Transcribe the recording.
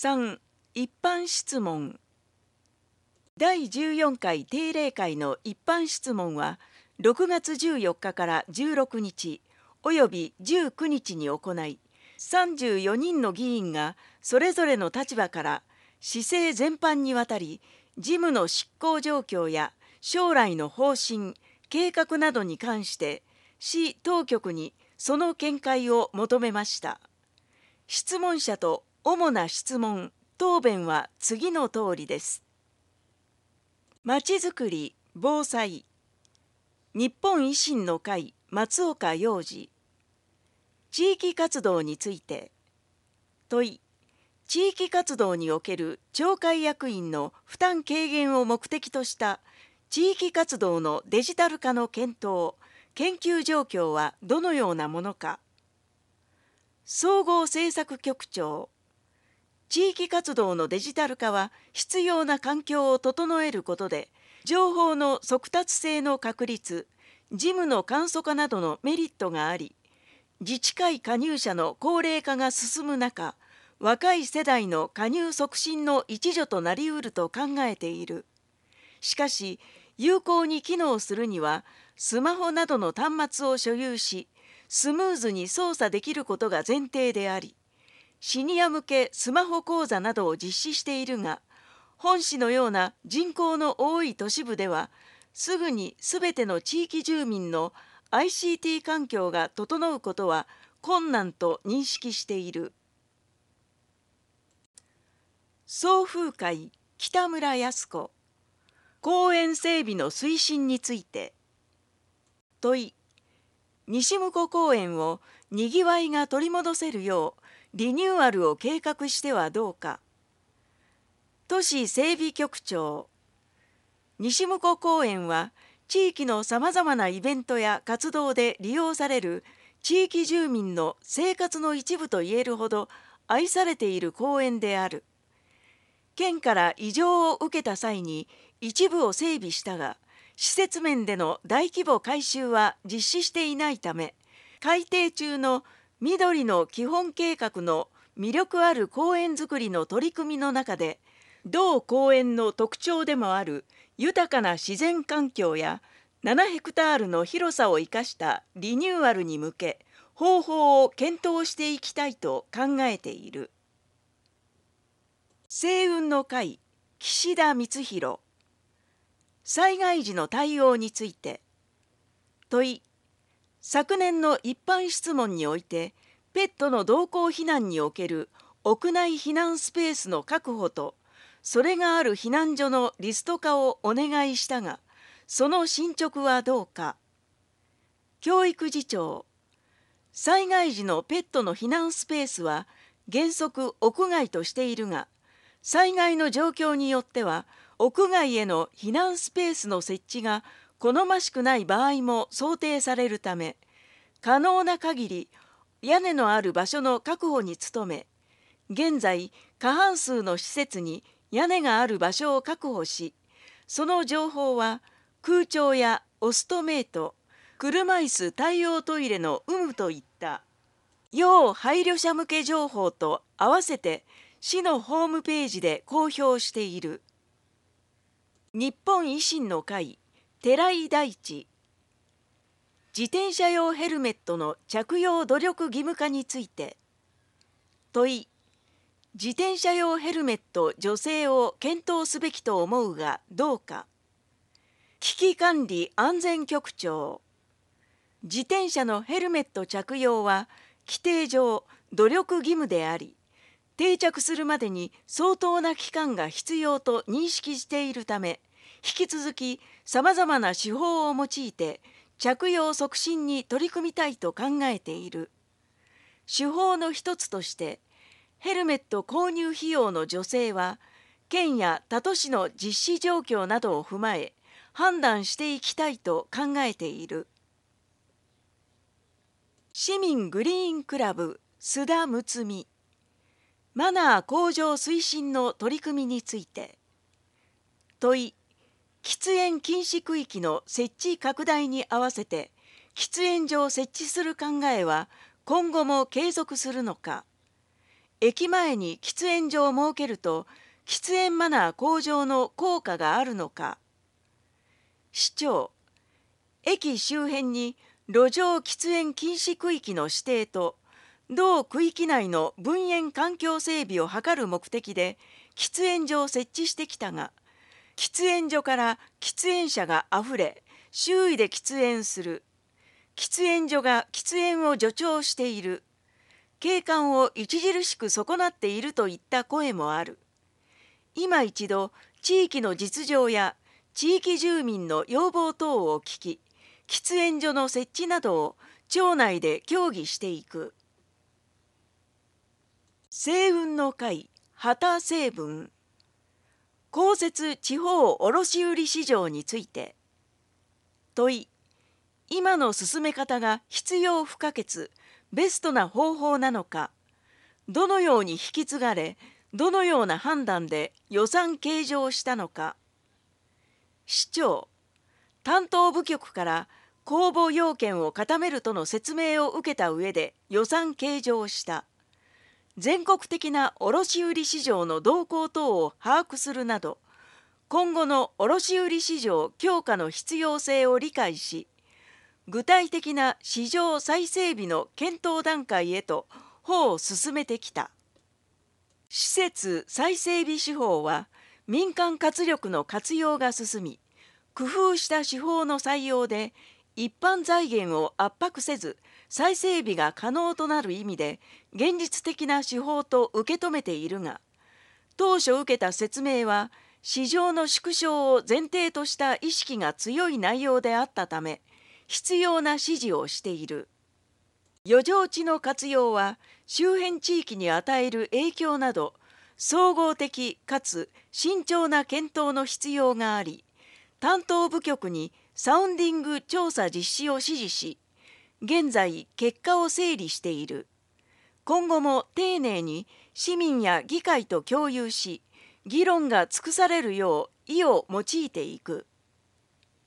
3. 一般質問。第14回定例会の一般質問は6月14日から16日および19日に行い、34人の議員がそれぞれの立場から市政全般にわたり事務の執行状況や将来の方針・計画などに関して市当局にその見解を求めました。質問者と主な質問・答弁は次の通りです。まちづくり・防災。日本維新の会松岡洋二。地域活動について。問い。地域活動における町会役員の負担軽減を目的とした地域活動のデジタル化の検討・研究状況はどのようなものか。総合政策局長。地域活動のデジタル化は必要な環境を整えることで、情報の速達性の確立、事務の簡素化などのメリットがあり、自治会加入者の高齢化が進む中、若い世代の加入促進の一助となりうると考えている。しかし、有効に機能するには、スマホなどの端末を所有し、スムーズに操作できることが前提であり、シニア向けスマホ講座などを実施しているが、本市のような人口の多い都市部では、すぐにすべての地域住民の ICT 環境が整うことは困難と認識している。送風会北村康子。公園整備の推進について。問い。西向公園をにぎわいが取り戻せるようリニューアルを計画してはどうか。都市整備局長。西向公園は地域のさまざまなイベントや活動で利用される地域住民の生活の一部といえるほど愛されている公園である。県から移譲を受けた際に一部を整備したが、施設面での大規模改修は実施していないため、改定中の緑の基本計画の魅力ある公園づくりの取り組みの中で、同公園の特徴でもある豊かな自然環境や7ヘクタールの広さを生かしたリニューアルに向け、方法を検討していきたいと考えている。星雲の会岸田光弘。災害時の対応について。問い。昨年の一般質問において、ペットの同行避難における屋内避難スペースの確保と、それがある避難所のリスト化をお願いしたが、その進捗はどうか。教育次長。災害時のペットの避難スペースは原則屋外としているが、災害の状況によっては屋外への避難スペースの設置が好ましくない場合も想定されるため、可能な限り屋根のある場所の確保に努め、現在過半数の施設に屋根がある場所を確保し、その情報は空調やオストメイト、車椅子対応トイレの有無といった要配慮者向け情報と合わせて市のホームページで公表している。日本維新の会寺井大地。自転車用ヘルメットの着用努力義務化について。問い。自転車用ヘルメット助成を検討すべきと思うがどうか。危機管理安全局長。自転車のヘルメット着用は規定上努力義務であり、定着するまでに相当な期間が必要と認識しているため、引き続きさまざまな手法を用いて着用促進に取り組みたいと考えている。手法の一つとして、ヘルメット購入費用の助成は、県や他都市の実施状況などを踏まえ、判断していきたいと考えている。市民グリーンクラブ須田睦美。マナー向上推進の取り組みについて。問い。喫煙禁止区域の設置拡大に合わせて喫煙所を設置する考えは今後も継続するのか。 駅前に喫煙所を設けると喫煙マナー向上の効果があるのか。市長、駅周辺に路上喫煙禁止区域の指定と同区域内の分煙環境整備を図る目的で喫煙所を設置してきたが、喫煙所から喫煙者があふれ周囲で喫煙する、喫煙所が喫煙を助長している、景観を著しく損なっているといった声もある。今一度地域の実情や地域住民の要望等を聞き、喫煙所の設置などを町内で協議していく。西雲の会旗成文公設地方卸売市場について。問い、今の進め方が必要不可欠ベストな方法なのか、どのように引き継がれ、どのような判断で予算計上したのか。市長、担当部局から公募要件を固めるとの説明を受けた上で予算計上した。全国的な卸売市場の動向等を把握するなど、今後の卸売市場強化の必要性を理解し、具体的な市場再整備の検討段階へと歩を進めてきた。施設再整備手法は民間活力の活用が進み、工夫した手法の採用で一般財源を圧迫せず再整備が可能となる意味で現実的な手法と受け止めているが、当初受けた説明は市場の縮小を前提とした意識が強い内容であったため、必要な指示をしている。余剰地の活用は周辺地域に与える影響など総合的かつ慎重な検討の必要があり、担当部局にサウンディング調査実施を指示し、現在結果を整理している。今後も丁寧に市民や議会と共有し、議論が尽くされるよう意を用いていく。